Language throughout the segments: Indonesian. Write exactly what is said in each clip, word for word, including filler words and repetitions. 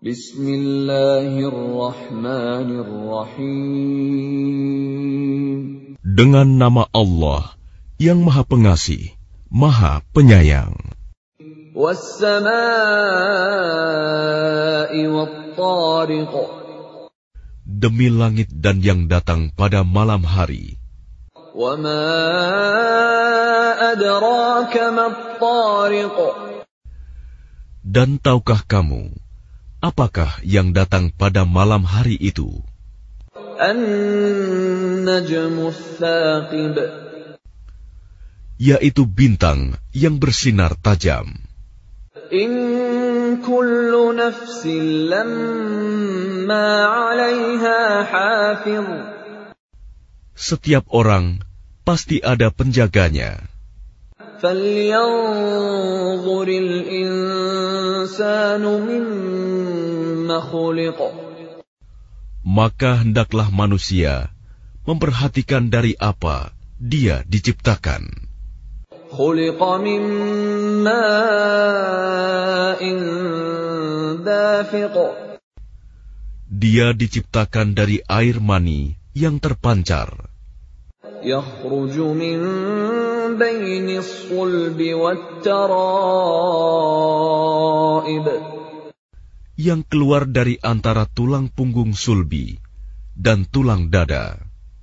Bismillahirrahmanirrahim. Dengan nama Allah yang Maha Pengasih, Maha Penyayang. Was-samaa'i wat-tariq. Demi langit dan yang datang pada malam hari. Wa ma adraka mat-tariq. Dan tahukah kamu, apakah yang datang pada malam hari itu? An-najmus tsaqib. Yaitu bintang yang bersinar tajam. In kullu nafsin lamma 'alaiha hafiz. Setiap orang pasti ada penjaganya. Falyanzuril insanu mimma khuliq. Maka hendaklah manusia memperhatikan dari apa dia diciptakan. Khuliqa min ma'in dafiq. Dia diciptakan dari air mani yang terpancar. Yakhruju min bainis sulbi wat-tara'ib. Yang keluar dari antara tulang punggung sulbi dan tulang dada.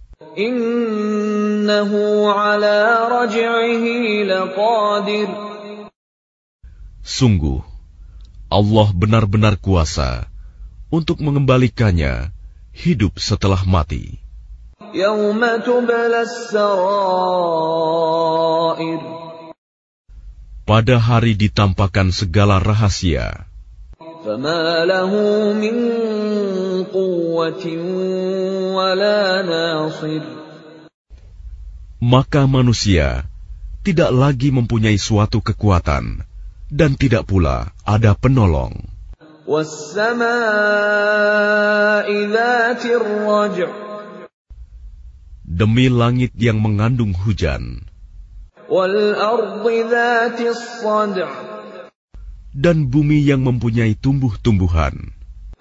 Innahu ala raj'ihi laqadir. Sungguh, Allah benar-benar kuasa untuk mengembalikannya hidup setelah mati. Yauma tublas sarair. Pada hari ditampakkan segala rahasia. Fama lahu min quwwatin wala nasir. Maka manusia tidak lagi mempunyai suatu kekuatan dan tidak pula ada penolong. Was-samaa'i dzatir raj'. Demi langit yang mengandung hujan. Wal ardi dzatis sad'. Dan bumi yang mempunyai tumbuh-tumbuhan.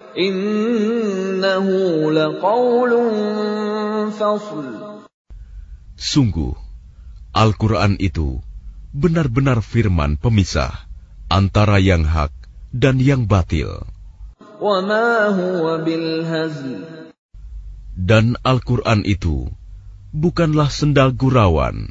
Innahu laqaulun fasl. Sungguh, Al-Quran itu benar-benar firman pemisah antara yang hak dan yang batil. Wa ma huwa bil hazl. Dan Al-Quran itu bukanlah sendal gurauan.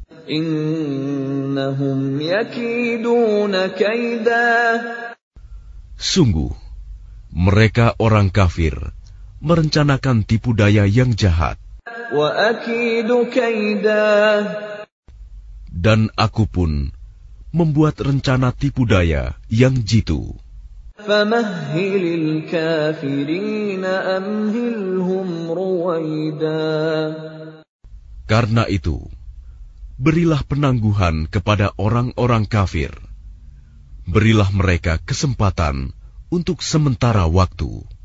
Innahum yakiduna kaida. Sungguh, mereka orang kafir merencanakan tipu daya yang jahat. Wa akidu kaida. Dan aku pun membuat rencana tipu daya yang jitu. Famahhilil kafirina amhilhum ruwaida. Karena itu, berilah penangguhan kepada orang-orang kafir. Berilah mereka kesempatan untuk sementara waktu.